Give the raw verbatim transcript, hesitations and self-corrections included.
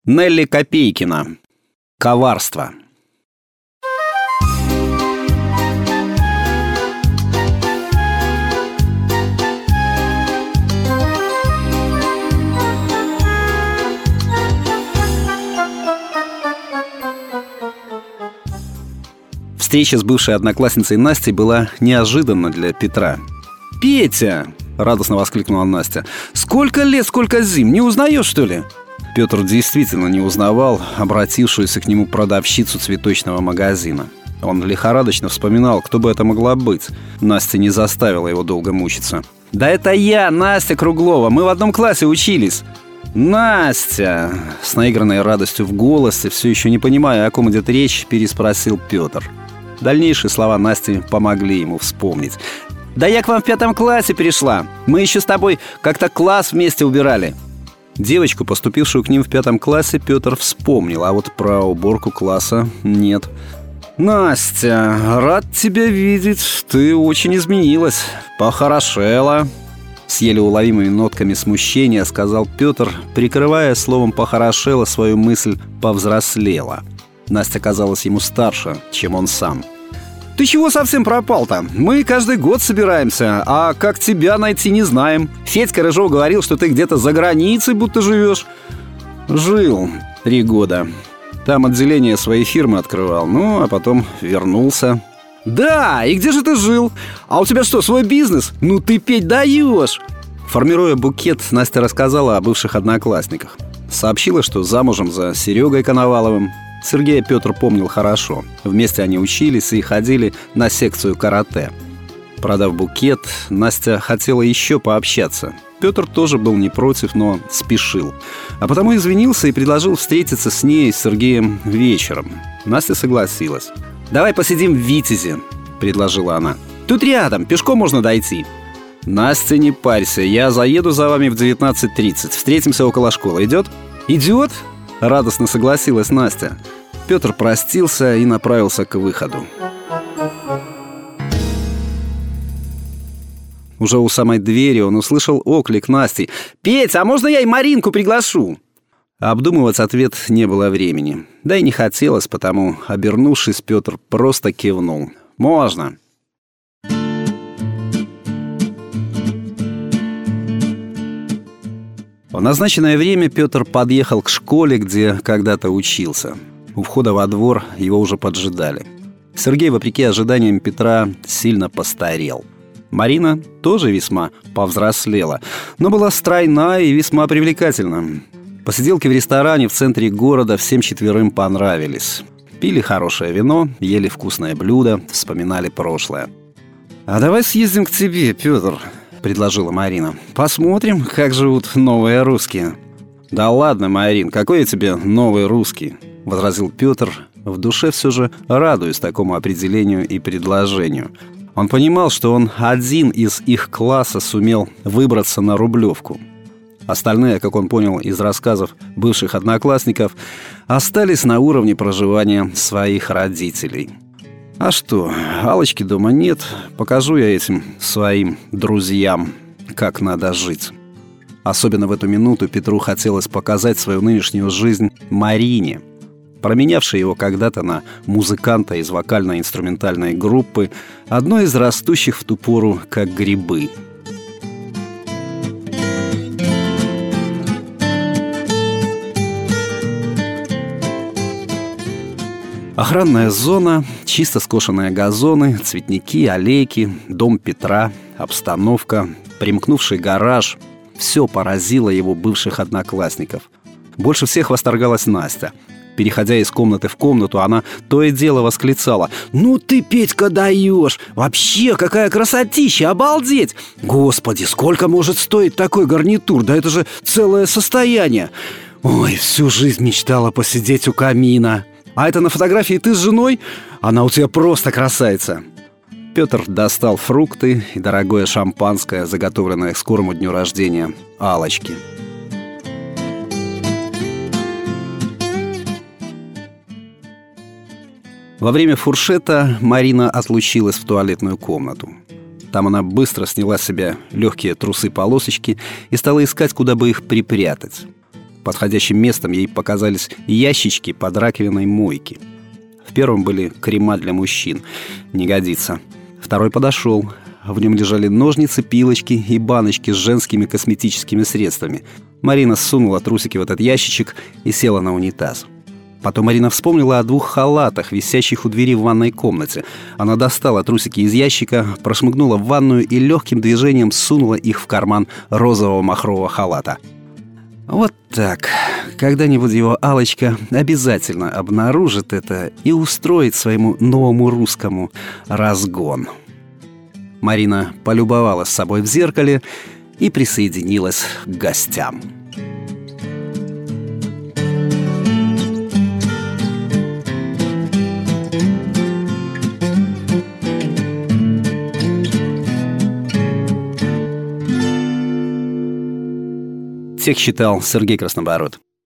Нелли Копейкина. Коварство. Встреча с бывшей одноклассницей Настей была неожиданна для Петра. «Петя!» — радостно воскликнула Настя. «Сколько лет, сколько зим! Не узнаешь, что ли?» Петр действительно не узнавал обратившуюся к нему продавщицу цветочного магазина. Он лихорадочно вспоминал, кто бы это могла быть. Настя не заставила его долго мучиться. «Да это я, Настя Круглова! Мы в одном классе учились!» «Настя!» — с наигранной радостью в голосе, все еще не понимая, о ком идет речь, переспросил Петр. Дальнейшие слова Насти помогли ему вспомнить. «Да я к вам в пятом классе перешла. Мы еще с тобой как-то класс вместе убирали». Девочку, поступившую к ним в пятом классе, Петр вспомнил, а вот про уборку класса нет. «Настя, рад тебя видеть. Ты очень изменилась. Похорошела». С еле уловимыми нотками смущения сказал Петр, прикрывая словом «похорошела» свою мысль «повзрослела». Настя казалась ему старше, чем он сам. «Ты чего совсем пропал-то? Мы каждый год собираемся, а как тебя найти не знаем. Федька Рыжов говорил, что ты где-то за границей будто живешь». «Жил три года. Там отделение своей фирмы открывал, ну, а потом вернулся». «Да, и где же ты жил? А у тебя что, свой бизнес? Ну ты петь даешь!» Формируя букет, Настя рассказала о бывших одноклассниках. Сообщила, что замужем за Серегой Коноваловым. Сергея Петр помнил хорошо. Вместе они учились и ходили на секцию карате. Продав букет, Настя хотела еще пообщаться. Петр тоже был не против, но спешил. А потому извинился и предложил встретиться с ней и с Сергеем вечером. Настя согласилась. «Давай посидим в Витязе», — предложила она. «Тут рядом, пешком можно дойти». «Настя, не парься, я заеду за вами в девятнадцать тридцать. Встретимся около школы. Идет?» «Идет?» — радостно согласилась Настя. Петр простился и направился к выходу. Уже у самой двери он услышал оклик Насти. «Петь, а можно я и Маринку приглашу?» Обдумывать ответ не было времени. Да и не хотелось, потому, обернувшись, Петр просто кивнул. «Можно». В назначенное время Петр подъехал к школе, где когда-то учился. У входа во двор его уже поджидали. Сергей, вопреки ожиданиям Петра, сильно постарел. Марина тоже весьма повзрослела, но была стройна и весьма привлекательна. Посиделки в ресторане в центре города всем четверым понравились. Пили хорошее вино, ели вкусное блюдо, вспоминали прошлое. «А давай съездим к тебе, Петр», — предложила Марина. «Посмотрим, как живут новые русские». «Да ладно, Марин, какой я тебе новый русский?» — возразил Петр, в душе все же радуясь такому определению и предложению. Он понимал, что он один из их класса сумел выбраться на Рублевку. Остальные, как он понял из рассказов бывших одноклассников, остались на уровне проживания своих родителей. А что, Аллочки дома нет, покажу я этим своим друзьям, как надо жить. Особенно в эту минуту Петру хотелось показать свою нынешнюю жизнь Марине, променявшей его когда-то на музыканта из вокально-инструментальной группы, одной из растущих в ту пору как грибы. Охранная зона, чисто скошенные газоны, цветники, аллейки, дом Петра, обстановка, примкнувший гараж — все поразило его бывших одноклассников. Больше всех восторгалась Настя. Переходя из комнаты в комнату, она то и дело восклицала: «Ну ты, Петька, даешь! Вообще, какая красотища! Обалдеть! Господи, сколько может стоить такой гарнитур? Да это же целое состояние! Ой, всю жизнь мечтала посидеть у камина! А это на фотографии ты с женой? Она у тебя просто красавица!» Петр достал фрукты и дорогое шампанское, заготовленное к скорому дню рождения Аллочки. Во время фуршета Марина отлучилась в туалетную комнату. Там она быстро сняла с себя легкие трусы-полосочки и стала искать, куда бы их припрятать. Подходящим местом ей показались ящички под раковиной мойки. В первом были крема для мужчин. Не годится. Второй подошел. В нем лежали ножницы, пилочки и баночки с женскими косметическими средствами. Марина сунула трусики в этот ящичек и села на унитаз. Потом Марина вспомнила о двух халатах, висящих у двери в ванной комнате. Она достала трусики из ящика, прошмыгнула в ванную и легким движением сунула их в карман розового махрового халата. Вот так. Когда-нибудь его Алочка обязательно обнаружит это и устроит своему новому русскому разгон. Марина полюбовалась собой в зеркале и присоединилась к гостям. Текст читал Сергей Краснобород.